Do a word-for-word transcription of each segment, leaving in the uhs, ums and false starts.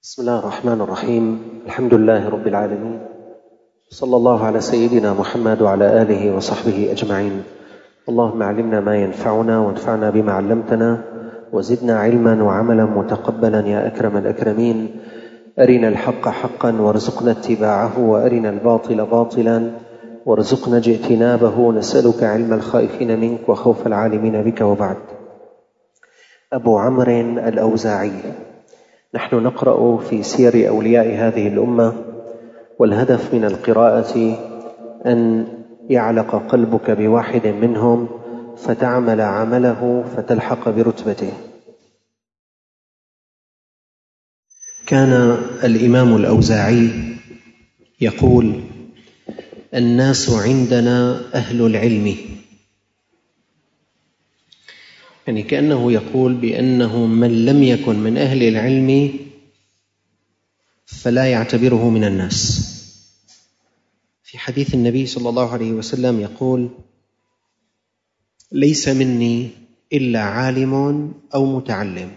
بسم الله الرحمن الرحيم. الحمد لله رب العالمين، صلى الله على سيدنا محمد وعلى آله وصحبه أجمعين. اللهم علمنا ما ينفعنا وانفعنا بما علمتنا وزدنا علما وعملا متقبلا يا أكرم الأكرمين. أرنا الحق حقا وارزقنا اتباعه، وأرنا الباطل باطلا وارزقنا اجتنابه. نسألك علم الخائفين منك وخوف العالمين بك. وبعد. أبو عمرو الأوزاعي. نحن نقرأ في سير أولياء هذه الأمة، والهدف من القراءة أن يعلق قلبك بواحد منهم فتعمل عمله فتلحق برتبته. كان الإمام الأوزاعي يقول: الناس عندنا أهل العلم، يعني كأنه يقول بأنه من لم يكن من أهل العلم فلا يعتبره من الناس. في حديث النبي صلى الله عليه وسلم يقول: ليس مني إلا عالم أو متعلم.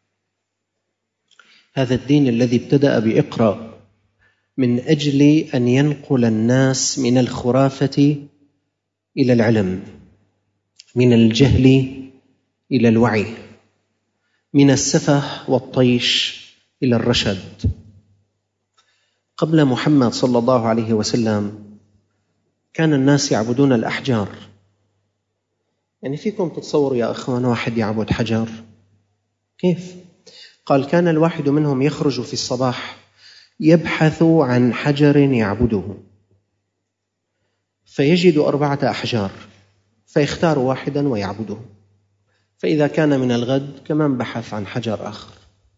هذا الدين الذي ابتدأ بإقرأ من أجل أن ينقل الناس من الخرافة إلى العلم، من الجهل إلى الوعي، من السفه والطيش إلى الرشد. قبل محمد صلى الله عليه وسلم كان الناس يعبدون الأحجار. يعني فيكم تتصوروا يا أخوان واحد يعبد حجر؟ كيف؟ قال: كان الواحد منهم يخرج في الصباح يبحث عن حجر يعبده، فيجد أربعة أحجار فيختار واحدا ويعبده، فإذا كان من الغد كمان بحث عن حجر آخر.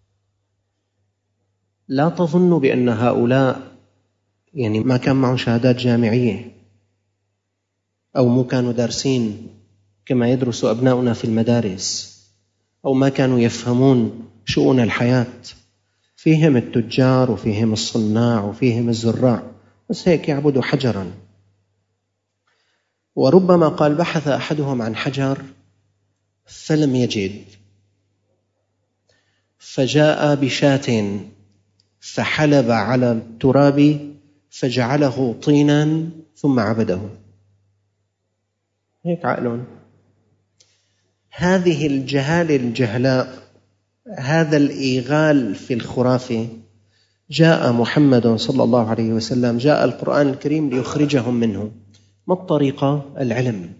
لا تظن بأن هؤلاء يعني ما كان معهم شهادات جامعية أو مو كانوا دارسين كما يدرس أبناؤنا في المدارس، أو ما كانوا يفهمون شؤون الحياة. فيهم التجار وفيهم الصناع وفيهم الزراع، بس هيك يعبدوا حجرا. وربما قال بحث أحدهم عن حجر فلم يجد، فجاء بشاة فحلب على التراب فجعله طينا ثم عبده. هيك عقلون. هذه الجهال الجهلاء، هذا الإيغال في الخرافة، جاء محمد صلى الله عليه وسلم، جاء القرآن الكريم ليخرجهم منه. ما الطريقة؟ العلم.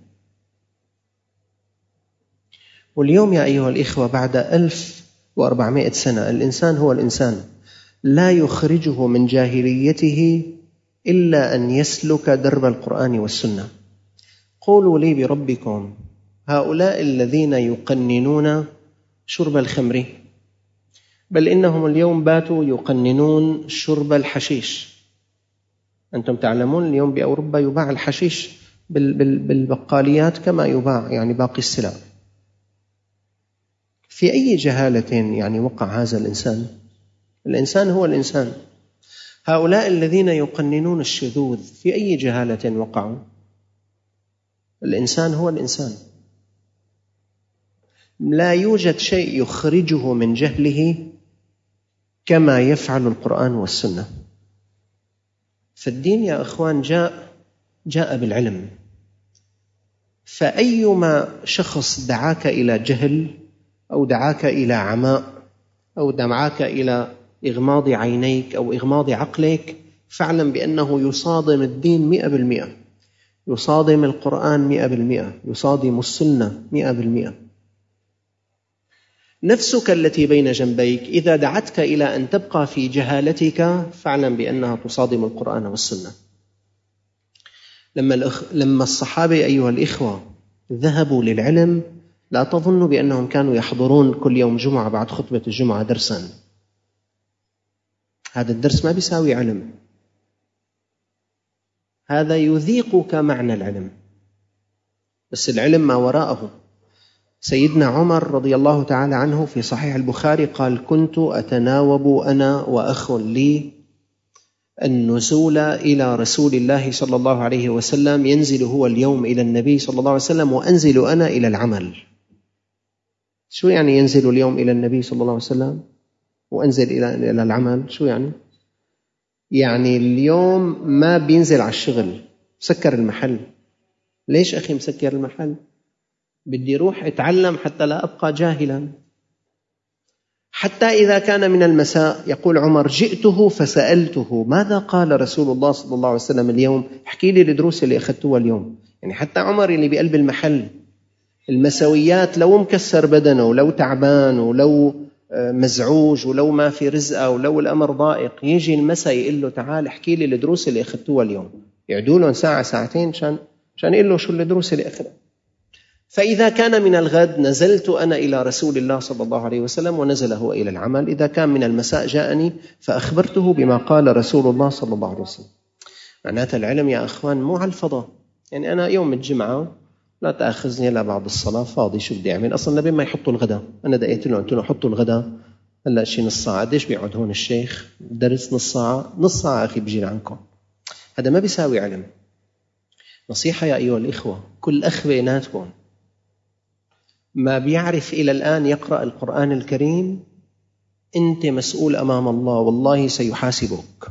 واليوم يا أيها الإخوة بعد ألف وأربعمائة سنة الإنسان هو الإنسان، لا يخرجه من جاهليته إلا أن يسلك درب القرآن والسنة. قولوا لي بربكم، هؤلاء الذين يقننون شرب الخمر، بل إنهم اليوم باتوا يقننون شرب الحشيش. أنتم تعلمون اليوم بأوروبا يباع الحشيش بالبقاليات كما يباع يعني باقي السلع. في أي جهالة يعني وقع هذا الإنسان؟ الإنسان هو الإنسان. هؤلاء الذين يقننون الشذوذ في أي جهالة وقعوا؟ الإنسان هو الإنسان. لا يوجد شيء يخرجه من جهله كما يفعل القرآن والسنة. فالدين يا أخوان جاء جاء بالعلم. فأيما شخص دعاك إلى جهل أو دعاك إلى عماء أو دعاك إلى إغماض عينيك أو إغماض عقلك، فاعلم بأنه يصادم الدين مئة بالمئة، يصادم القرآن مئة بالمئة، يصادم السنة مئة بالمئة. نفسك التي بين جنبيك إذا دعتك إلى أن تبقى في جهالتك فاعلم بأنها تصادم القرآن والسنة. لما, الأخ... لما الصحابة أيها الإخوة ذهبوا للعلم، لا تظنوا بأنهم كانوا يحضرون كل يوم جمعة بعد خطبة الجمعة درسا. هذا الدرس ما بيساوي علم، هذا يذيقك معنى العلم، بس العلم ما وراءه. سيدنا عمر رضي الله تعالى عنه في صحيح البخاري قال: كنت أتناوب أنا وأخ لي النزول إلى رسول الله صلى الله عليه وسلم، ينزل هو اليوم إلى النبي صلى الله عليه وسلم وأنزل أنا إلى العمل. شو يعني ينزل اليوم إلى النبي صلى الله عليه وسلم؟ وأنزل إلى إلى العمل. شو يعني؟ يعني اليوم ما بينزل على الشغل، مسكر المحل. ليش أخي مسكر المحل؟ بدي روح أتعلم حتى لا أبقى جاهلا. حتى إذا كان من المساء يقول عمر: جئته فسألته ماذا قال رسول الله صلى الله عليه وسلم اليوم، احكي لي الدروس اللي أخذتوها اليوم. يعني حتى عمر اللي بقلب المحل المسويات، لو مكسر بدنه ولو تعبان ولو مزعوج ولو ما في رزقه ولو الأمر ضائق، يجي المساء يقول له: تعال احكي لي الدروس اللي أخذتوها اليوم. يعدوا له ساعة ساعتين عشان عشان يقول له شو الدروس اللي أخذها. فإذا كان من الغد نزلت أنا إلى رسول الله صلى الله عليه وسلم ونزل هو إلى العمل. إذا كان من المساء جاءني فأخبرته بما قال رسول الله صلى الله عليه وسلم. معناتها العلم يا أخوان مو على الفضاء. يعني أنا يوم الجمعة لا تأخذني إلا بعد الصلاة، فاضي، شو بدي أعمل أصلا؟ لبين ما يحطوا الغداء أنا دقيت له قلت له حطوا الغداء هلا شي نص ساعة. قديش بيقعد هون الشيخ؟ درس نص ساعة. نص ساعة أخي بيجي عنكم، هذا ما بيساوي علم. نصيحة يا أيها الإخوة، كل أخ بيناتكم ما بيعرف إلى الآن يقرأ القرآن الكريم، أنت مسؤول أمام الله، والله سيحاسبك.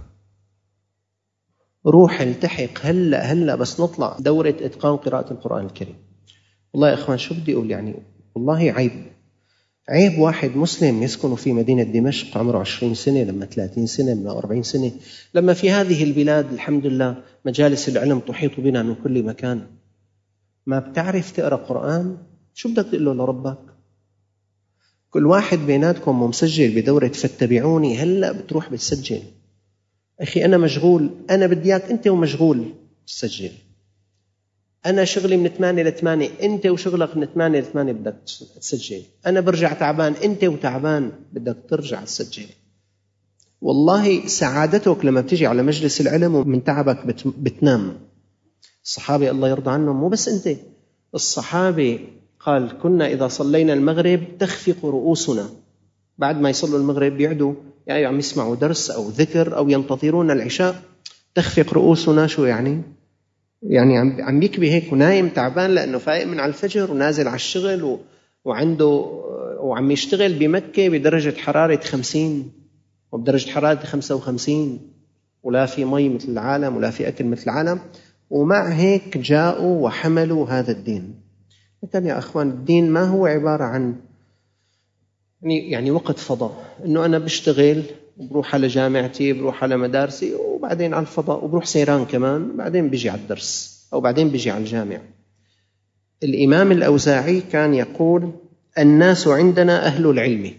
روح التحق هلأ هلأ بس نطلع دورة إتقان قراءة القرآن الكريم. والله يا إخوان شو بدي أقول، يعني والله عيب عيب واحد مسلم يسكن في مدينة دمشق عمره عشرين سنة، لما ثلاثين سنة، لما أربعين سنة، لما في هذه البلاد الحمد لله مجالس العلم تحيط بنا من كل مكان، ما بتعرف تقرأ قرآن؟ شو بدك تقول له لربك؟ كل واحد بيناتكم مسجل بدورة فاتبعوني هلأ بتروح بتسجل. أخي أنا مشغول، أنا بدي إياك أنت ومشغول تسجل. أنا شغلي من ثمانية لثمانية، أنت وشغلك من ثمانية لثمانية بدك تسجل. أنا برجع تعبان، أنت وتعبان بدك ترجع تسجل. والله سعادتك لما بتجي على مجلس العلم ومن تعبك بتنام. الصحابة الله يرضى عنهم، مو بس أنت، الصحابة قال: كنا إذا صلينا المغرب تخفق رؤوسنا. بعد ما يصلوا المغرب بيعدوا يعني عم يسمعوا درس أو ذكر أو ينتظرون العشاء. تخفق رؤوسنا شو يعني؟ يعني عم عم يكبي هيك ونايم تعبان لأنه فايق من على الفجر ونازل على الشغل و... وعنده وعم يشتغل بمكة بدرجة حرارة خمسين وبدرجة حرارة خمسة وخمسين، ولا في مي مثل العالم ولا في أكل مثل العالم، ومع هيك جاءوا وحملوا هذا الدين. لكن يا أخوان الدين ما هو عبارة عن يعني يعني وقت فضاء، إنه أنا بشتغل وبروح على جامعتي، بروح على مدارسي، وبعدين على الفضاء، وبروح سيران كمان، بعدين بيجي على الدرس أو بعدين بيجي على الجامع. الإمام الأوزاعي كان يقول: الناس عندنا أهل العلم.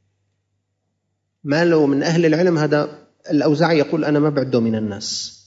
ما لو من أهل العلم هذا الأوزاعي يقول أنا ما بعده من الناس.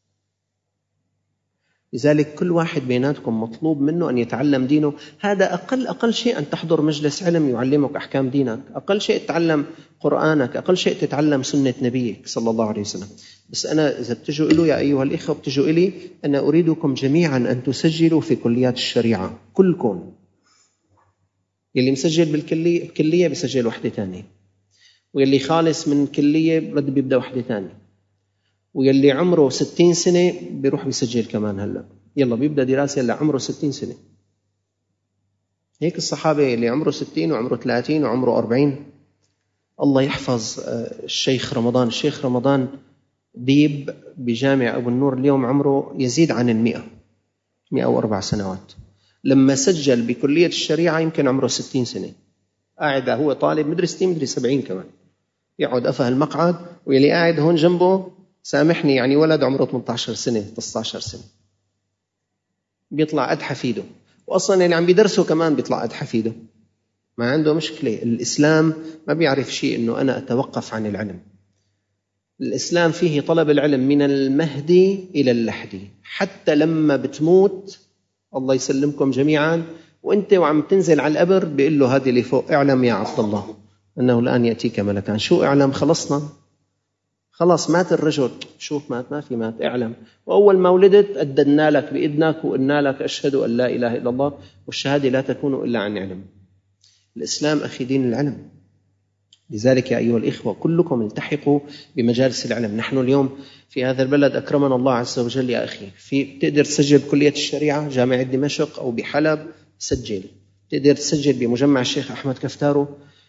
لذلك كل واحد بيناتكم مطلوب منه أن يتعلم دينه. هذا أقل أقل شيء أن تحضر مجلس علم يعلمك أحكام دينك، أقل شيء تتعلم قرآنك، أقل شيء تتعلم سنة نبيك صلى الله عليه وسلم. بس أنا إذا بتجوا إلي يا أيها الإخوة، بتجوا إلي أنا أريدكم جميعا أن تسجلوا في كليات الشريعة كلكم. يلي مسجل بالكلية بكلية بيسجل وحدة تانية، ويلي خالص من كلية بده بيبدأ وحدة تانية، ويلي عمره ستين سنة بيروح بيسجل كمان هلأ، يلا بيبدأ دراسة اللي عمره ستين سنة. هيك الصحابة اللي عمره ستين وعمره ثلاثين وعمره أربعين. الله يحفظ الشيخ رمضان. الشيخ رمضان ديب بجامع أبو النور اليوم عمره يزيد عن المئة، مئة وأربع سنوات. لما سجل بكلية الشريعة يمكن عمره ستين سنة، قاعد هو طالب مدري ستين مدري سبعين كمان، يقعد أفه المقعد، ويلي قاعد هون جنبه سامحني يعني ولد عمره ثمانية عشر سنة تسعة عشر سنة، بيطلع قد حفيده، وأصلا اللي عم بيدرسه كمان بيطلع قد حفيده، ما عنده مشكلة. الإسلام ما بيعرف شيء إنه أنا أتوقف عن العلم. الإسلام فيه طلب العلم من المهدي إلى اللحدي، حتى لما بتموت الله يسلمكم جميعا وأنت وعم تنزل على القبر بيقول له هذه اللي فوق: اعلم يا عبد الله أنه الآن يأتيك ملكان. شو اعلم؟ خلصنا، خلاص مات الرجل، شوف مات، ما في مات، اعلم. وأول ما ولدت أددنا لك بإذنك وقلنا لك أشهد أن لا إله إلا الله، والشهادة لا تكون إلا عن علم. الإسلام أخي دين العلم. لذلك يا أيها الإخوة كلكم التحقوا بمجالس العلم. نحن اليوم في هذا البلد أكرمنا الله عز وجل يا أخي، في تقدر تسجل بكلية الشريعة جامعة دمشق أو بحلب، سجل. تقدر تسجل بمجمع الشيخ أحمد كفتارو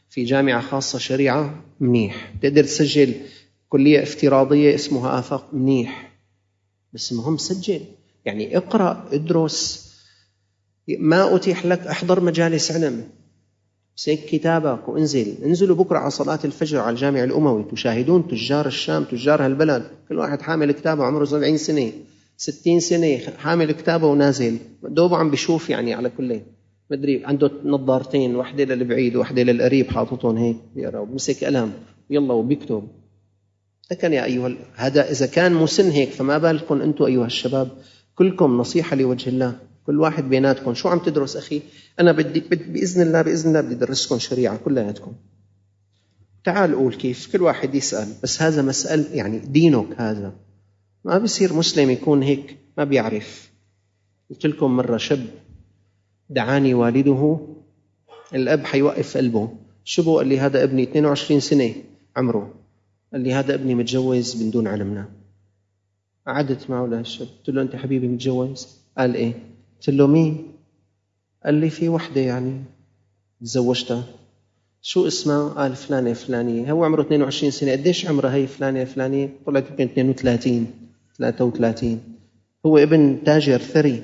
في جامعة خاصة شريعة منيح، تقدر تسجل كلية افتراضية اسمها آفاق منيح، بس المهم سجل، يعني اقرأ ادرس. ما أتيح لك احضر مجالس علم، سيك كتابك وانزل. انزلوا بكرة على صلاة الفجر على الجامع الأموي، تشاهدون تجار الشام تجار هالبلد، كل واحد حامل كتابه عمره سبعين سنة ستين سنة حامل كتابه ونازل دوبه عم بيشوف يعني على كله مدري عنده نظارتين، واحدة للبعيد واحدة للقريب حاططهم هيك بيقرأ وبمسك قلم يلا وبيكتب. لكن يا أيها هذا إذا كان مسن هيك، فما بالكم أنتم أيها الشباب؟ كلكم نصيحة لوجه الله، كل واحد بيناتكم شو عم تدرس أخي؟ أنا بدي بإذن الله بإذن الله بدي أدرسكم شريعة كلياتكم. تعال قول كيف، كل واحد يسأل، بس هذا مسألة يعني دينك هذا. ما بيصير مسلم يكون هيك ما بيعرف. قلت لكم مرة شاب دعاني والده، الأب حيوقف قلبه، شبه قال لي هذا ابني اثنين وعشرين سنة عمره، قال لي هذا ابني متجوز من دون علمنا. قعدت معه لهالشاب قلت له أنت حبيبي متجوز؟ قال إيه. قلت له مين؟ قال لي في وحدة يعني تزوجتها. شو اسمها؟ قال فلانة فلانية. هو عمره اثنين وعشرين سنة. قديش عمرها هي فلانة فلانية؟ طلعت يمكن اثنين وثلاثين ثلاثة وثلاثين. هو ابن تاجر ثري.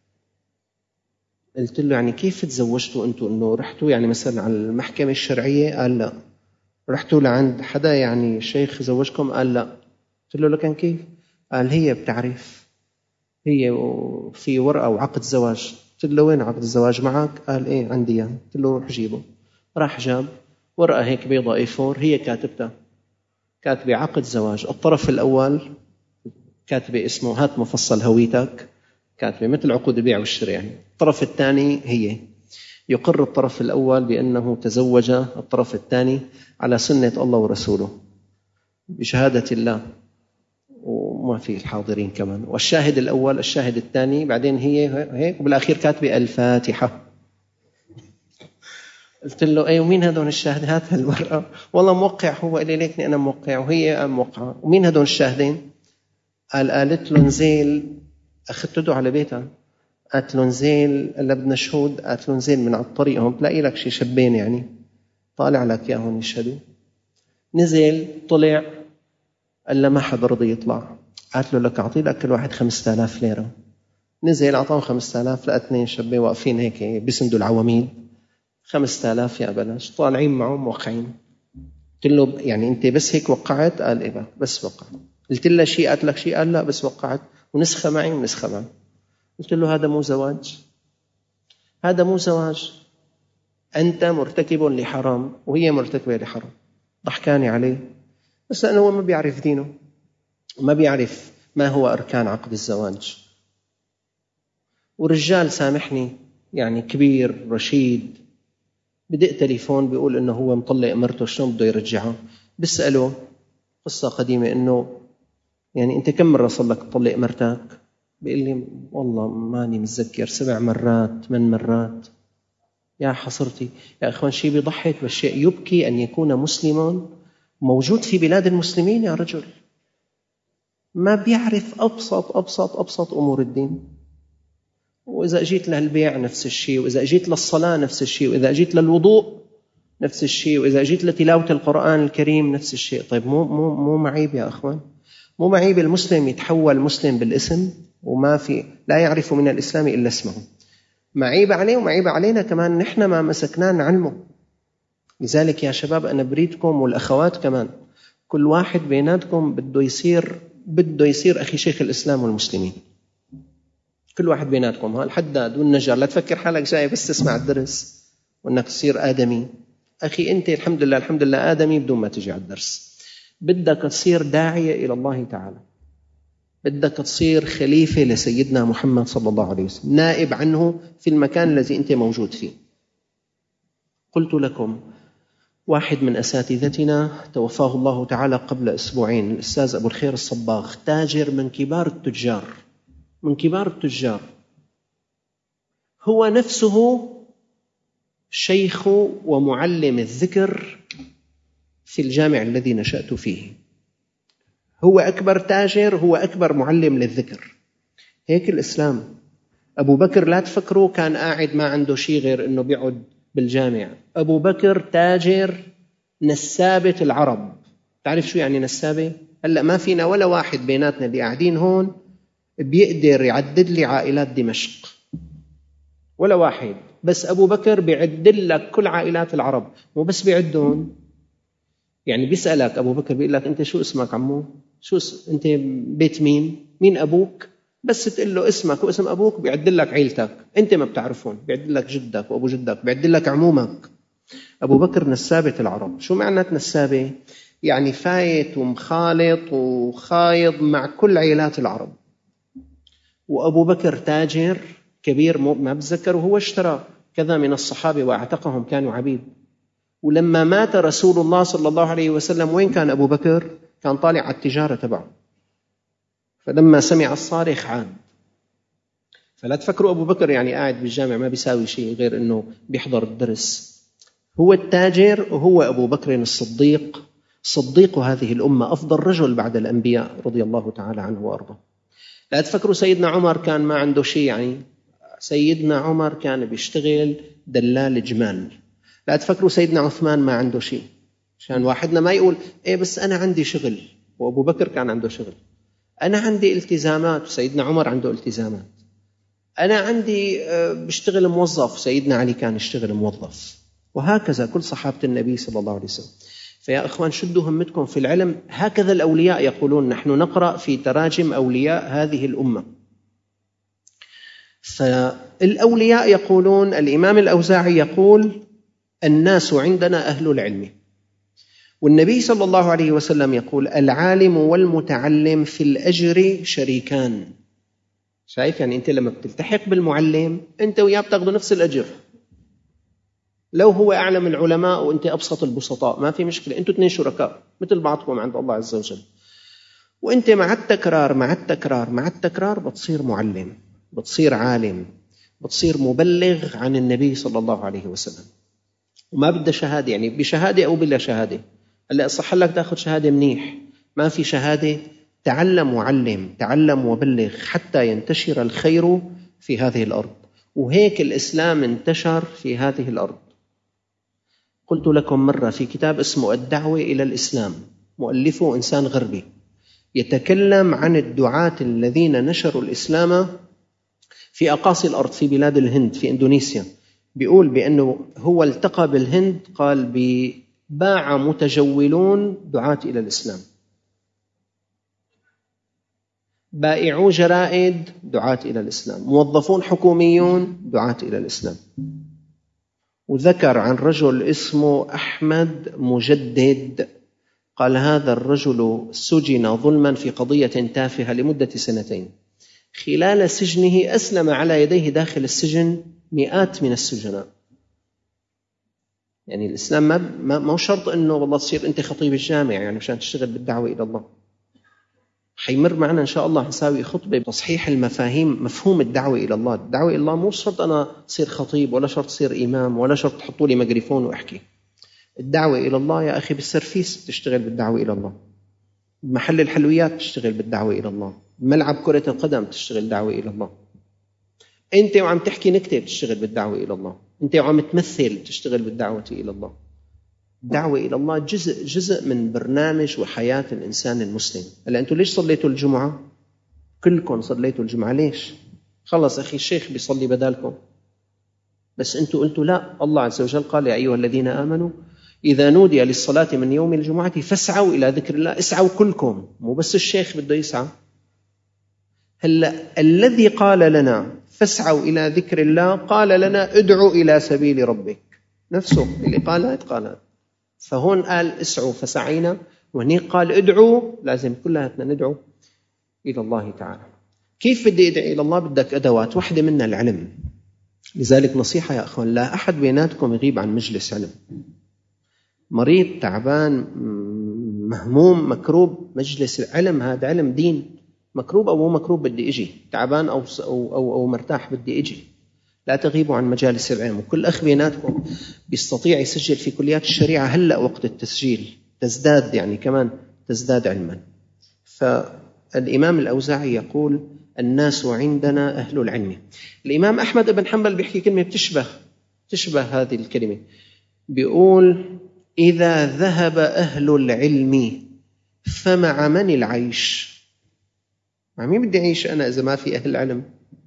قلت له يعني كيف تزوجتوا أنتوا؟ إنه رحتوا يعني مثلا على المحكمة الشرعية؟ قال لا. رحتوا لعند حدا يعني شيخ زوجكم؟ قال لا. قلت له لكن كيف؟ قال هي بتعرف، هي في ورقة وعقد زواج. قلت له وين عقد الزواج معك؟ قال ايه عندي يعني. قلت له روح جيبه. راح جاب ورقة هيك بيضة اي فور، هي كاتبتها، كاتبة عقد زواج. الطرف الأول كاتبة اسمه هات مفصل هويتك، كاتبة مثل عقود البيع والشراء يعني. الطرف الثاني هي يقر الطرف الأول بأنه تزوج الطرف الثاني على سنة الله ورسوله بشهادة الله، وما في الحاضرين كمان، والشاهد الأول الشاهد الثاني، بعدين هي هيك، وبالأخير كاتبة الفاتحة. قلت له أي ومين هدول الشاهدات هالورقة؟ والله موقع هو، قال لي ليكني أنا موقع وهي موقعة. ومين هدول الشاهدين؟ قال قالت له نزيل، أخذته على بيتها، قالت له نزيل، قال بدنا شهود، قالت له نزيل من على الطريق هم تلاقي لك شي شبين يعني طالع لك يا هون يشهدوا. نزل طلع، قال له ما حدا رضي يطلع. قالت له لك أعطي لك كل واحد خمسة آلاف ليرة. نزل أعطاهم خمسة آلاف، لقى اثنين شبين واقفين هيك بيسندوا العواميد. خمسة آلاف يا بلاش، طالعين معهم موقعين. قلت له يعني أنت بس هيك وقعت؟ قال إيه بس وقعت. قلت له شيء؟ قالت لك شيء؟ قال لا بس وقعت، ونسخة معي ونسخة معي. قلت له هذا مو زواج، هذا مو زواج، أنت مرتكب لحرام وهي مرتكبة لحرام. ضحكاني عليه، بس لأنه هو ما بيعرف دينه، ما بيعرف ما هو أركان عقد الزواج. والرجال سامحني يعني كبير رشيد بدق تليفون بيقول إنه هو مطلق مرته، شلون بده يرجعها؟ بسأله قصة قديمة إنه يعني أنت كم مرة صار لك تطلق مرتك؟ بيقول لي والله ماني متذكر، سبع مرات ثمان مرات. يا حصرتي يا أخوان، شيء بيضحك بس شيء يبكي أن يكون مسلم موجود في بلاد المسلمين يا رجل ما بيعرف أبسط أبسط أبسط أمور الدين. وإذا أجيت للبيع نفس الشيء، وإذا أجيت للصلاة نفس الشيء، وإذا أجيت للوضوء نفس الشيء، وإذا أجيت لتلاوة القرآن الكريم نفس الشيء. طيب مو مو مو معيب يا أخوان؟ مو معيب المسلم يتحول مسلم بالاسم وما في لا يعرف من الإسلام إلا اسمه؟ معيب عليه ومعيب علينا كمان نحن ما مسكناه نعلمه. لذلك يا شباب أنا بريدكم والأخوات كمان، كل واحد بيناتكم بده يصير بده يصير أخي شيخ الإسلام والمسلمين. كل واحد بيناتكم، ها الحداد والنجار، لا تفكر حالك جاي بس تسمع الدرس وأنك تصير آدمي. أخي أنت الحمد لله الحمد لله آدمي بدون ما تجي على الدرس. بدك تصير داعية إلى الله تعالى، بدك تصير خليفة لسيدنا محمد صلى الله عليه وسلم، نائب عنه في المكان الذي أنت موجود فيه. قلت لكم واحد من أساتذتنا توفاه الله تعالى قبل أسبوعين، الأستاذ أبو الخير الصباغ، تاجر من كبار التجار من كبار التجار، هو نفسه شيخ ومعلم الذكر في الجامع الذي نشأت فيه. هو أكبر تاجر، هو أكبر معلم للذكر. هيك الإسلام. أبو بكر لا تفكروا كان قاعد ما عنده شيء غير أنه بيقعد بالجامع. أبو بكر تاجر نسابة العرب. تعرف شو يعني نسابة؟ هلأ ما فينا ولا واحد بيناتنا اللي قاعدين هون بيقدر يعدد لي عائلات دمشق، ولا واحد. بس أبو بكر بيعدل لك كل عائلات العرب، مو بس بيعدون، يعني بيسألك أبو بكر بيقول لك أنت شو اسمك عمو؟ شو اس... أنت بيت مين؟ مين أبوك؟ بس تقول له اسمك واسم أبوك بيعدل لك عيلتك، أنت ما بتعرفون، بيعدل لك جدك وأبو جدك، بيعدل لك عمومك. أبو بكر نسابة العرب. شو معنى نسابة؟ يعني فايت ومخالط وخايض مع كل عائلات العرب. وأبو بكر تاجر كبير، ما بتذكر، وهو اشترى كذا من الصحابة واعتقهم، كانوا عبيد. ولما مات رسول الله صلى الله عليه وسلم وين كان أبو بكر؟ كان طالع على التجارة تبعه، فلما سمع الصارخ عاد. فلا تفكروا أبو بكر يعني قاعد بالجامع ما بيساوي شيء غير أنه بيحضر الدرس. هو التاجر، وهو أبو بكر الصديق، صديق هذه الأمة، أفضل رجل بعد الأنبياء رضي الله تعالى عنه وأرضاه. لا تفكروا سيدنا عمر كان ما عنده شيء، يعني سيدنا عمر كان بيشتغل دلال جمال. لا تفكروا سيدنا عثمان ما عنده شيء، عشان واحدنا ما يقول إيه بس أنا عندي شغل، وأبو بكر كان عنده شغل. أنا عندي التزامات، وسيدنا عمر عنده التزامات. أنا عندي بشتغل موظف، سيدنا علي كان يشتغل موظف. وهكذا كل صحابة النبي صلى الله عليه وسلم. فيا إخوان شدوا همتكم في العلم. هكذا الأولياء يقولون، نحن نقرأ في تراجم أولياء هذه الأمة. فالأولياء يقولون، الإمام الأوزاعي يقول الناس عندنا أهل العلم، والنبي صلى الله عليه وسلم يقول العالم والمتعلم في الأجر شريكان. شايف؟ يعني أنت لما بتلتحق بالمعلم أنت وياه بتاخذوا نفس الأجر، لو هو أعلم العلماء وأنت أبسط البسطاء ما في مشكلة، أنتوا اثنين شركاء مثل بعضكم عند الله عز وجل. وأنت مع التكرار مع التكرار مع التكرار بتصير معلم، بتصير عالم، بتصير مبلغ عن النبي صلى الله عليه وسلم. وما بدها شهادة، يعني بشهادة أو بلا شهادة. هلا صح لك تأخذ شهادة منيح، ما في شهادة تعلم وعلم، تعلم وبلغ حتى ينتشر الخير في هذه الأرض. وهيك الإسلام انتشر في هذه الأرض. قلت لكم مرة في كتاب اسمه الدعوة إلى الإسلام، مؤلفه إنسان غربي، يتكلم عن الدعاة الذين نشروا الإسلام في أقاصي الأرض، في بلاد الهند، في إندونيسيا. بيقول بأنه هو التقى بالهند، قال باع متجولون دعاة إلى الإسلام، بائعو جرائد دعاة إلى الإسلام، موظفون حكوميون دعاة إلى الإسلام. وذكر عن رجل اسمه أحمد مجدد، قال هذا الرجل سجن ظلما في قضية تافهة لمدة سنتين، خلال سجنه أسلم على يديه داخل السجن مئات من السجناء. يعني الإسلام ما ما هو شرط إنه والله تصير أنت خطيب الجامع يعني عشان تشتغل بالدعوة إلى الله. حيمر معنا إن شاء الله نساوي خطبة بتصحيح المفاهيم، مفهوم الدعوة إلى الله. الدعوة إلى الله مو شرط أنا صير خطيب، ولا شرط صير إمام، ولا شرط تحطوا لي ميكروفون وأحكي. الدعوة إلى الله يا أخي بالسرفيس تشتغل بالدعوة إلى الله، بمحل الحلويات تشتغل بالدعوة إلى الله، بملعب كرة القدم تشتغل دعوة إلى الله، أنت وعم تحكي نكتة تشتغل بالدعوة إلى الله، أنت وعم تمثل تشتغل بالدعوة إلى الله. الدعوة إلى الله جزء جزء من برنامج وحياة الإنسان المسلم. هلا أنتوا ليش صليتوا الجمعة؟ كلكم صليتوا الجمعة، ليش؟ خلص أخي الشيخ بيصلي بدالكم، بس أنتوا قلتوا لا. الله عز وجل قال يا أيها الذين آمنوا إذا نودي للصلاة من يوم الجمعة فاسعوا إلى ذكر الله. اسعوا كلكم، مو بس الشيخ بده يسعى. هلا الذي قال لنا فاسعوا إلى ذكر الله قال لنا ادعوا إلى سبيل ربك، نفسه اللي قالت قالت. فهون قال اسعوا فسعينا، وهنيك قال ادعوا، لازم كلنا ندعو إلى الله تعالى. كيف بدي أدعي إلى الله؟ بدك أدوات، واحدة منها العلم. لذلك نصيحة يا أخوان، لا أحد بيناتكم يغيب عن مجلس علم. مريض تعبان مهموم مكروب، مجلس العلم هذا علم دين. مكروب أو مو مكروب بدي إجي، تعبان أو, أو, أو, أو مرتاح بدي إجي. لا تغيبوا عن مجالس العلم. وكل أخ بيناتكم بيستطيع يسجل في كليات الشريعة هلأ وقت التسجيل، تزداد يعني كمان تزداد علما. فالإمام الأوزاعي يقول الناس عندنا أهل العلم. الإمام أحمد بن حنبل بيحكي كلمة بتشبه تشبه هذه الكلمة. بيقول إذا ذهب أهل العلم فمع من العيش؟ مع مين بدي أعيش أنا إذا ما في أهل العلم؟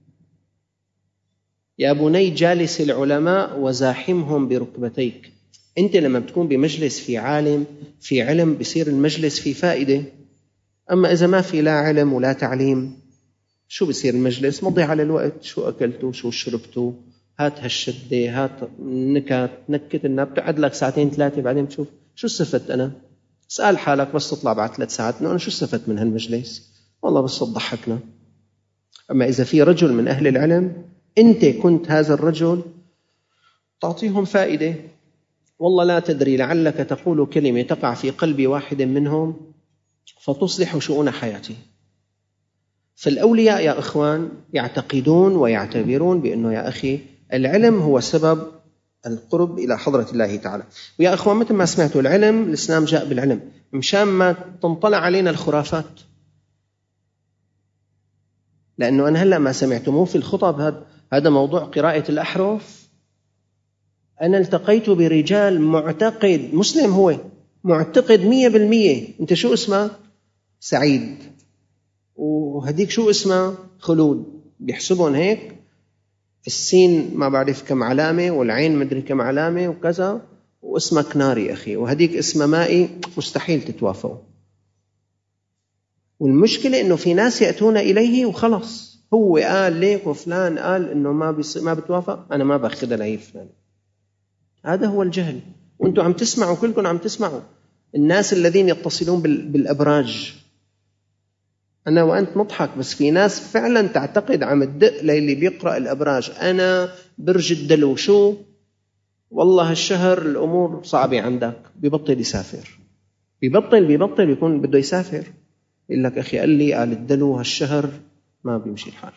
يا بني جالس العلماء وزاحمهم بركبتيك. أنت لما بتكون بمجلس في عالم في علم بصير المجلس في فائدة، أما إذا ما في لا علم ولا تعليم شو بصير المجلس؟ مضي على الوقت، شو أكلتوا شو شربتوا، هات هالشدة هات نكت نكت النار، بتقعد لك ساعتين ثلاثة بعدين بتشوف شو استفدت أنا؟ اسأل حالك بس تطلع بعد ثلاث ساعات إنه أنا شو استفدت من هالمجلس؟ والله بس تضحكنا. أما إذا في رجل من أهل العلم أنت كنت هذا الرجل تعطيهم فائدة. والله لا تدري لعلك تقول كلمة تقع في قلب واحد منهم فتصلح شؤون حياته. فالأولياء يا إخوان يعتقدون ويعتبرون بأنه يا أخي العلم هو سبب القرب إلى حضرة الله تعالى. ويا إخوان مثل ما سمعتوا العلم الإسلام جاء بالعلم مشان ما تنطلع علينا الخرافات. لأنه أنا هلأ ما سمعتموه في الخطب هذا هذا موضوع قراءة الأحرف. أنا التقيت برجال معتقد مسلم، هو معتقد مية بالمية. أنت شو اسمه؟ سعيد. وهديك شو اسمه؟ خلود. بيحسبون هيك، السين ما بعرف كم علامة والعين مدري كم علامة وكذا، واسمك ناري أخي، وهديك اسمه مائي، مستحيل تتوافقوا. والمشكلة إنه في ناس يأتون إليه وخلص هو قال ليك وفلان قال إنه ما بيص... ما بتوافق، أنا ما بأخذ لهي فلان. هذا هو الجهل. وأنتم عم تسمعوا، كلكم عم تسمعوا الناس الذين يتصلون بال... بالأبراج. أنا وأنت نضحك، بس في ناس فعلا تعتقد عم تدق للي بيقرأ الأبراج. أنا برج الدلو شو؟ والله هالشهر الأمور صعبة عندك، بيبطل يسافر. بيبطل بيبطل يكون بده يسافر، يقول لك أخي قال لي قال الدلو هالشهر ما بيمشي الحال.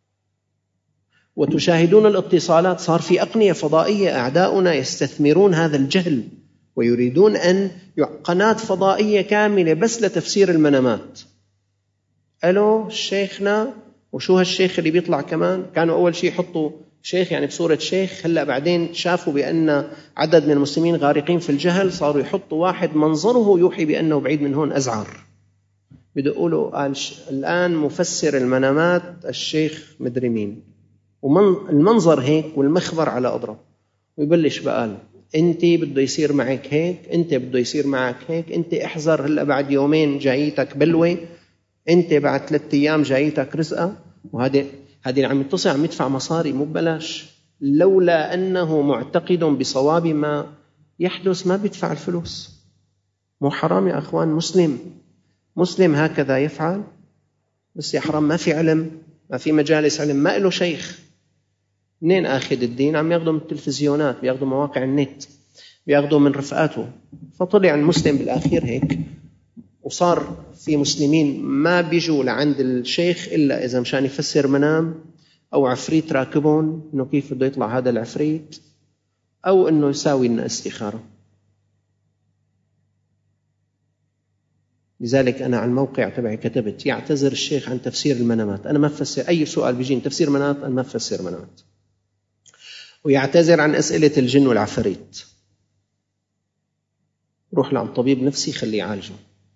وتشاهدون الاتصالات، صار في أقنية فضائية أعداؤنا يستثمرون هذا الجهل ويريدون أن قناة فضائية كاملة بس لتفسير المنامات. ألو شيخنا، وشو هالشيخ اللي بيطلع كمان؟ كانوا أول شيء يحطوا شيخ يعني بصورة شيخ، هلأ بعدين شافوا بأن عدد من المسلمين غارقين في الجهل، صاروا يحطوا واحد منظره يوحي بأنه بعيد من هون أزعر، بدقوا له قال الآن مفسر المنامات الشيخ مدري مين، والمنظر هيك والمخبر على أضرب، ويبلش بقال أنت بده يصير معك هيك، أنت بده يصير معك هيك، أنت احذر هلأ بعد يومين جايتك بلوة، أنت بعد ثلاثة أيام جايتك رزقة. وهذه هذه اللي عم يتصل عم يدفع مصاري مو ببلاش، لولا أنه معتقد بصواب ما يحدث ما بيدفع الفلوس. مو حرام يا أخوان؟ مسلم مسلم هكذا يفعل، بس يا حرام ما في علم، ما في مجالس علم، ما له شيخ. منين آخذ الدين؟ عم ياخذوا من التلفزيونات، بياخذوا مواقع النت، بياخذوا من رفقاته. فطلع المسلم بالآخير هيك. وصار في مسلمين ما بيجوا لعند الشيخ إلا إذا مشان يفسر منام، أو عفريت راكبون إنه كيف بده يطلع هذا العفريت، أو إنه يساوي لنا استخارة. لذلك أنا على الموقع تبعي كتبت يعتذر الشيخ عن تفسير المنامات. أنا ما بفسر أي سؤال بيجين تفسير منامات، أنا ما بفسر منامات. ويعتذر عن أسئلة الجن والعفريت. روح لعند طبيب نفسي خليه يعالجه.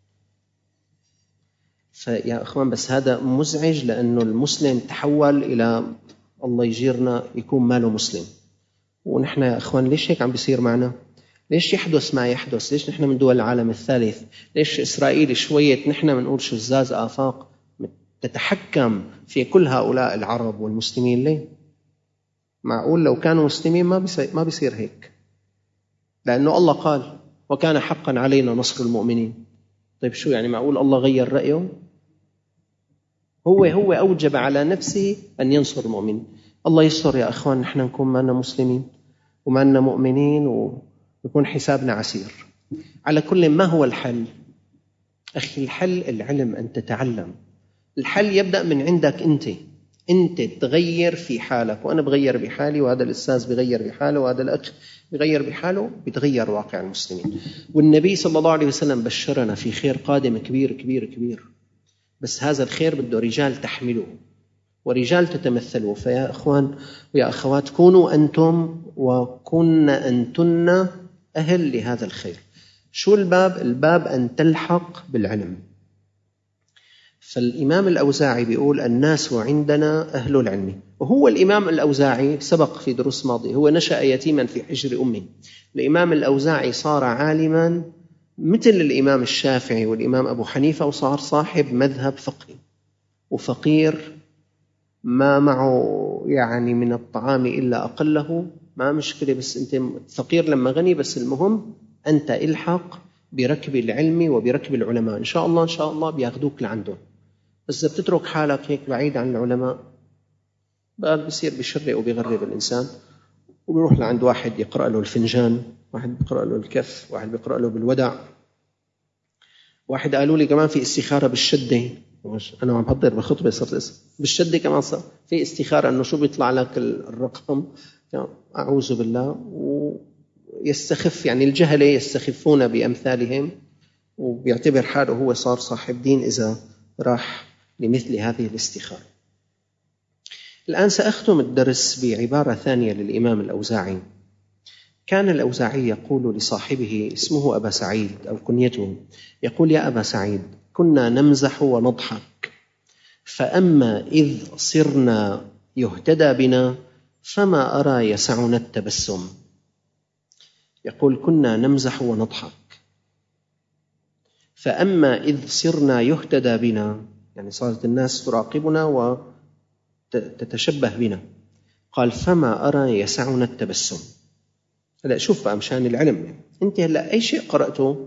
فيا أخوان بس هذا مزعج، لأنه المسلم تحول إلى الله يجيرنا يكون ماله مسلم. ونحن يا أخوان ليش هيك عم بيصير معنا؟ ليش يحدث ما يحدث؟ ليش نحن من دول العالم الثالث؟ ليش إسرائيل شوية نحن بنقول شزاز آفاق تتحكم في كل هؤلاء العرب والمسلمين؟ ليه؟ معقول لو كانوا مسلمين ما بيصير ما بيصير هيك؟ لأنه الله قال وكان حقا علينا نصر المؤمنين. طيب شو يعني معقول الله غير رأيه؟ هو هو أوجب على نفسه أن ينصر المؤمنين. الله يستر يا أخوان، نحن نكون معنا مسلمين ومعنا مؤمنين ويكون حسابنا عسير. على كل ما هو الحل؟ أخي الحل العلم، أن تتعلم. الحل يبدأ من عندك أنت، أنت تغير في حالك. وأنا بغير بحالي، وهذا الأستاذ بغير بحاله، وهذا الأخ بغير بحاله، بتغير واقع المسلمين. والنبي صلى الله عليه وسلم بشرنا في خير قادم كبير كبير كبير، بس هذا الخير بده رجال تحمله. ورجال تتمثلوا. فيا إخوان ويا أخوات، كونوا أنتم وكن أنتن أهل لهذا الخير. شو الباب؟ الباب أن تلحق بالعلم. فالإمام الأوزاعي بيقول الناس عندنا أهل العلم، وهو الإمام الأوزاعي سبق في دروس ماضية هو نشأ يتيما في حجر أمه. الإمام الأوزاعي صار عالما مثل الإمام الشافعي والإمام أبو حنيفة، وصار صاحب مذهب فقهي، وفقير ما معه يعني من الطعام إلا أقله، ما مشكلة، بس أنت فقير لما غني، بس المهم أنت الحق بركب العلم وبركب العلماء، إن شاء الله إن شاء الله بياخدوك لعنده. بس إذا بتترك حالك هيك بعيد عن العلماء بقى بصير بيشرق وبيغرب الإنسان، وبيروح لعند واحد يقرأ له الفنجان، واحد بيقرأ له الكف، واحد بيقرأ له بالودع، واحد قالوا لي كمان في استخارة بالشدة. أنا عم بحضر بخطبة صرت بالشدة كمان صار في استخارة، أنه شو بيطلع لك الرقم، أعوذ بالله. ويستخف يعني الجهلة يستخفون بأمثالهم، وبيعتبر حاله هو صار صاحب دين إذا راح لمثل هذه الاستخارة. الآن سأختم الدرس بعبارة ثانية للإمام الأوزاعي. كان الأوزاعي يقول لصاحبه اسمه أبا سعيد أو كنيته، يقول: يا أبا سعيد، كنا نمزح ونضحك، فأما إذ صرنا يهتدى بنا فما أرى يسعنا التبسم. يقول: كنا نمزح ونضحك، فأما إذ صرنا يهتدى بنا، يعني صارت الناس تراقبنا وتتشبه بنا، قال: فما أرى يسعنا التبسم. هلأ شوف بقى مشان العلم، يعني أنت هلأ أي شيء قرأته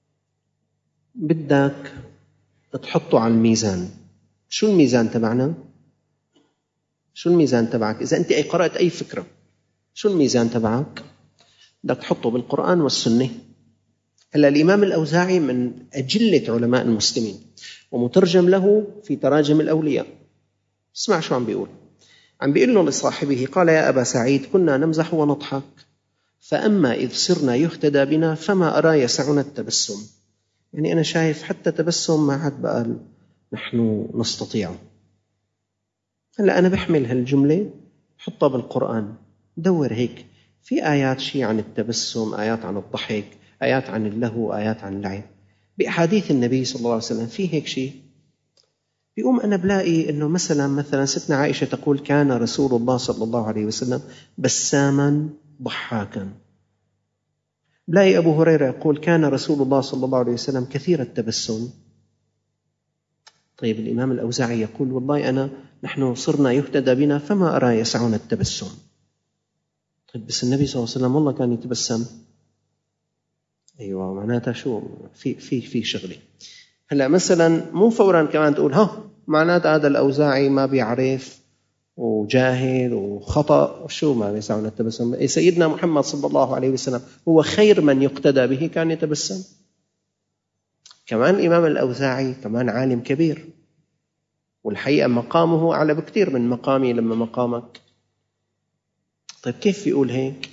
بدك تحطه على الميزان. شو الميزان تبعنا؟ شو الميزان تبعك؟ إذا أنت أي قرأت أي فكرة، شو الميزان تبعك؟ بدك تحطه بالقرآن والسنة. هلأ الإمام الأوزاعي من أجلة علماء المسلمين ومترجم له في تراجم الأولياء. اسمع شو عم بيقول. عم بيقول له لصاحبه، قال: يا أبا سعيد، كنا نمزح ونضحك، فأما إذ صرنا يهتدى بنا فما أرى يسعنا التبسم. يعني أنا شايف حتى تبسم ما عاد بقى نحن نستطيع. هلأ أنا بحمل هالجملة حطها بالقرآن، دور هيك في آيات شيء عن التبسم، آيات عن الضحك، آيات عن اللهو، آيات عن اللعب. بأحاديث النبي صلى الله عليه وسلم في هيك شيء. بيقوم أنا بلاقي إنه مثلا مثلا ستنا عائشة تقول: كان رسول الله صلى الله عليه وسلم بساما ضحاكا. بلاقي أبو هريرة يقول: كان رسول الله صلى الله عليه وسلم كثير التبسم. طيب الإمام الأوزاعي يقول: والله أنا نحن صرنا يهتدى بنا فما أرى يسعنا التبسم. طيب بس النبي صلى الله عليه وسلم والله كان يتبسم. أيوة، معناتها شو في في في شغلة. هلا مثلا مو فورا كمان تقول ها معناتها هذا الأوزاعي ما بيعرف وجاهل وخطأ، شو ما يسعنا التبسم. سيدنا محمد صلى الله عليه وسلم هو خير من يقتدى به، كان يتبسم. كمان الإمام الأوزاعي كمان عالم كبير، والحقيقة مقامه أعلى بكثير من مقامي لما مقامك. طيب كيف يقول هيك؟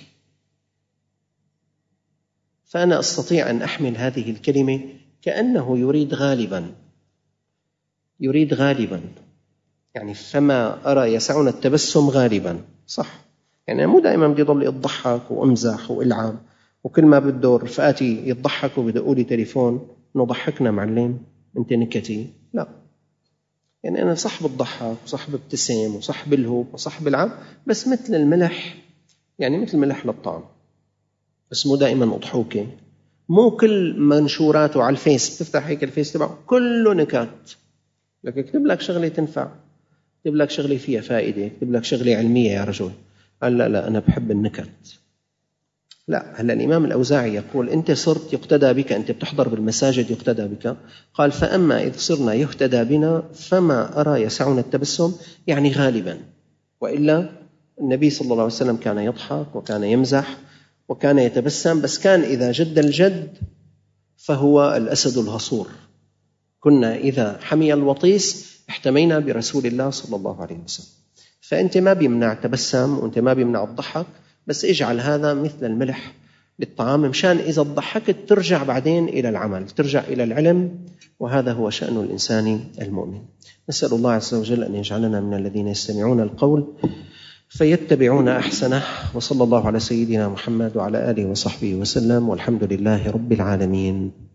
فأنا أستطيع أن أحمل هذه الكلمة كأنه يريد غالبا يريد غالبا يعني فما أرى يسعنا التبسم غالبا، صح؟ يعني مو دائما بدي ضل أضحك وأمزح وألعب، وكل ما بده رفقاتي يضحكوا بدقوا لي تليفون إنه ضحكنا معلم أنت نكتي. لا، يعني أنا صح بضحك وصح بابتسم وصح بالهوب وصح بالعب، بس مثل الملح، يعني مثل ملح للطعام، بس مو دائما أضحوكي. مو كل منشوراته على الفيس تفتح هيك الفيس تبعه كله نكات، لك اكتب لك شغلة تنفع، اكتب لك شغلة فيها فائدة، اكتب لك شغلة علمية يا رجل. قال لا لا أنا بحب النكت. لا، هلا الإمام الأوزاعي يقول أنت صرت يقتدى بك، أنت بتحضر بالمساجد يقتدى بك. قال: فأما إذ صرنا يهتدى بنا فما أرى يسعنا التبسم، يعني غالبا. وإلا النبي صلى الله عليه وسلم كان يضحك وكان يمزح وكان يتبسم، بس كان إذا جد الجد فهو الأسد الهصور. كنا إذا حمي الوطيس احتمينا برسول الله صلى الله عليه وسلم. فأنت ما بيمنع تبسم وأنت ما بيمنع الضحك، بس اجعل هذا مثل الملح بالطعام مشان إذا ضحكت ترجع بعدين إلى العمل، ترجع إلى العلم، وهذا هو شأن الإنسان المؤمن. نسأل الله عز وجل أن يجعلنا من الذين يستمعون القول فيتبعون أحسنه. وصلى الله على سيدنا محمد وعلى آله وصحبه وسلم، والحمد لله رب العالمين.